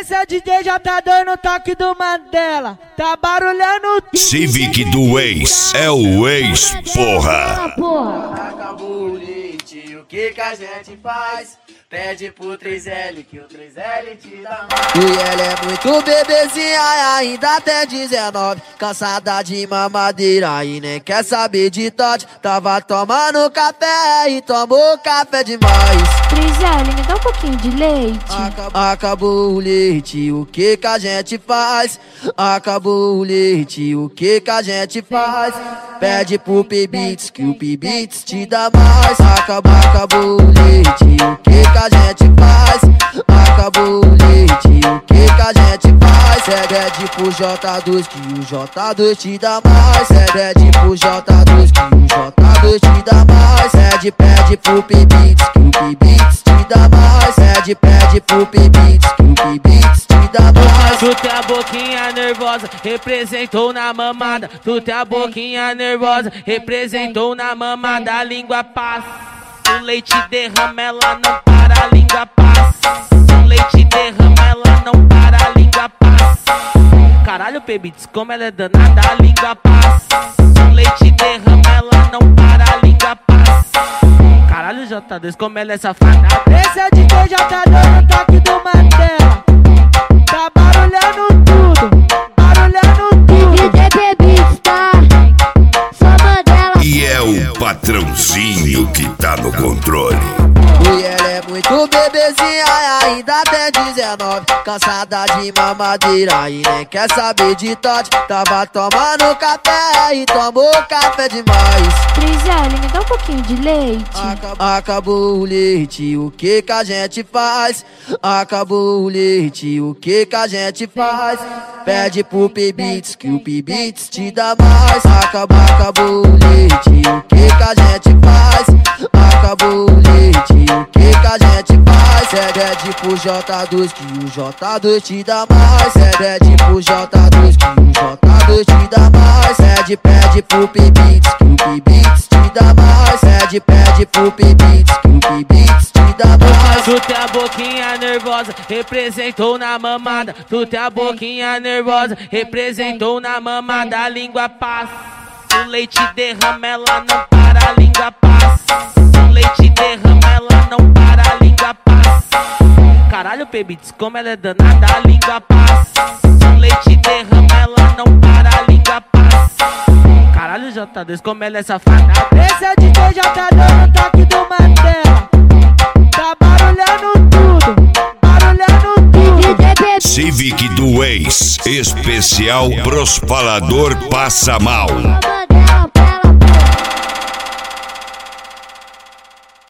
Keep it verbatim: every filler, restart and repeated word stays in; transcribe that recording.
Esse é D J já tá dando o toque do Mandela, tá barulhando tudo. Civic do ex, é o ex, porra. Acabou o leite, o que que a gente faz? Pede pro três L que o três L te dá mais. E ela é muito bebezinha, ainda tem dezenove. Cansada de mamadeira e nem quer saber de tote. Tava tomando café e tomou café demais. três L, me dá um pouquinho de leite. Acabou, acabou o leite, o que que a gente faz? Acabou o leite, o que que a gente faz? Pede pro P-Beats que o P-Beats te dá mais. Acabou, acabou o leite, o que que a gente faz? Acabou o leite, o que que a gente faz? Pede pro J dois que o J dois te dá mais. Pede pro J dois que o J dois te dá mais. Pede, pede pro P-Beats que o P-Beats te dá mais. Pede, pede pro P-Beats que o P-Beats te dá mais. Tu tem a boquinha nervosa, representou na mamada. Tu tem a boquinha nervosa, representou na mamada. A língua passa, o leite derrama, ela não para, a língua passa. O leite derrama, ela não para, a língua passa. Caralho, P-Beats, como ela é danada, a língua passa. O leite derrama, ela não para, a língua passa. Caralho, J dois, como ela é safada. Esse é D J já tá dando o toque do Mandela, tá barulhando tudo, barulhando tudo. D J P-Beats, tá? Só Mandela. E é o patrãozinho que tá no controle. E ela é muito bebezinha, ainda tem dezenove. Cansada de mamadeira e nem quer saber de tote. Tava tomando café e tomou café demais. três L, me dá um pouquinho de leite. Acabou, acabou o leite, o que que a gente faz? Acabou o leite, o que que a gente faz? Pede pro P-Beats que o P-Beats te dá mais. Acabou, acabou o leite, o que que a gente faz? Acabou o leite, o que que a gente faz? Pede pro J dois que o J dois te dá mais. Pede pro J dois que o J dois te dá mais. Pede, pede pro P-Beats que o P-Beats te dá mais. Pede, pede pro P-Beats que o P-Beats te dá mais. Tu tem a boquinha nervosa, representou na mamada. Tu tem a boquinha nervosa, representou na mamada. A língua passa, o leite derrama, ela não para, a língua passa. O leite derrama, ela não para, a língua passa. Caralho, P-Beats, como ela é danada, a língua passa. O leite derrama, ela não para, a língua passa. Caralho, J dois, como ela é safada. Esse é D J já tá dando o toque do Mandela, tá barulhando tudo, barulhando tudo. Civic do ex, especial pros falador passa mal.